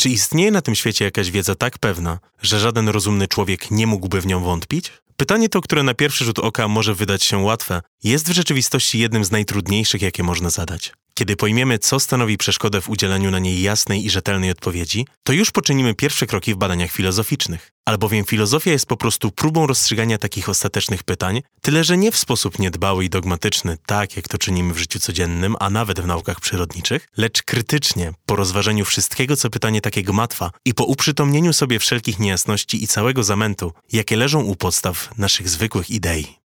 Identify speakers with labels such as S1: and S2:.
S1: Czy istnieje na tym świecie jakaś wiedza tak pewna, że żaden rozumny człowiek nie mógłby w nią wątpić? Pytanie to, które na pierwszy rzut oka może wydać się łatwe, jest w rzeczywistości jednym z najtrudniejszych, jakie można zadać. Kiedy pojmiemy, co stanowi przeszkodę w udzieleniu na niej jasnej i rzetelnej odpowiedzi, to już poczynimy pierwsze kroki w badaniach filozoficznych. Albowiem filozofia jest po prostu próbą rozstrzygania takich ostatecznych pytań, tyle że nie w sposób niedbały i dogmatyczny, tak jak to czynimy w życiu codziennym, a nawet w naukach przyrodniczych, lecz krytycznie, po rozważeniu wszystkiego, co pytanie takie gmatwa i po uprzytomnieniu sobie wszelkich niejasności i całego zamętu, jakie leżą u podstaw naszych zwykłych idei.